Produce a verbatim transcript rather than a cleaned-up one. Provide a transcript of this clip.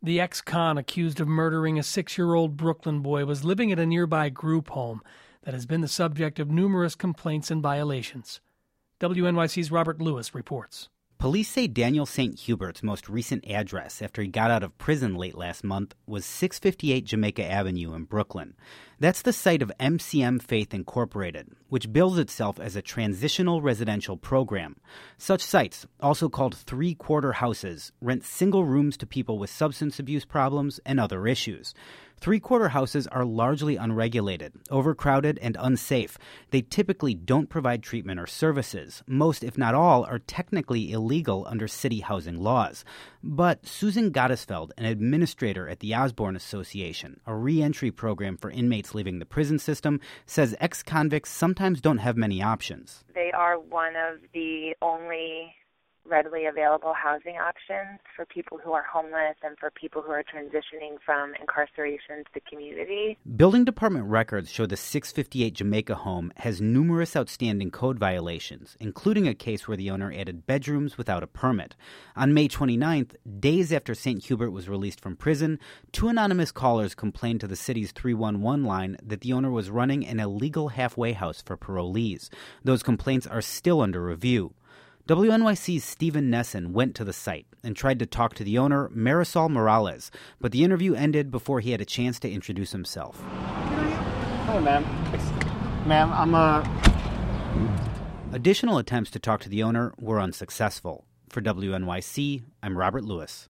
The ex-con accused of murdering a six-year-old Brooklyn boy was living at a nearby group home that has been the subject of numerous complaints and violations. W N Y C's Robert Lewis reports. Police say Daniel Saint Hubert's most recent address after he got out of prison late last month was six fifty-eight Jamaica Avenue in Brooklyn. That's the site of M C M Faith Incorporated, which bills itself as a transitional residential program. Such sites, also called three-quarter houses, rent single rooms to people with substance abuse problems and other issues. Three-quarter houses are largely unregulated, overcrowded, and unsafe. They typically don't provide treatment or services. Most, if not all, are technically illegal under city housing laws. But Susan Gottesfeld, an administrator at the Osborne Association, a re-entry program for inmates leaving the prison system, says ex-convicts sometimes don't have many options. They are one of the only readily available housing options for people who are homeless and for people who are transitioning from incarceration to the community. Building department records show the six fifty-eight Jamaica home has numerous outstanding code violations, including a case where the owner added bedrooms without a permit. On May twenty-ninth, days after Saint Hubert was released from prison, two anonymous callers complained to the city's three one one line that the owner was running an illegal halfway house for parolees. Those complaints are still under review. W N Y C's Stephen Nesson went to the site and tried to talk to the owner, Marisol Morales, but the interview ended before he had a chance to introduce himself. Hi, ma'am. Ma'am, I'm a... Additional attempts to talk to the owner were unsuccessful. For W N Y C, I'm Robert Lewis.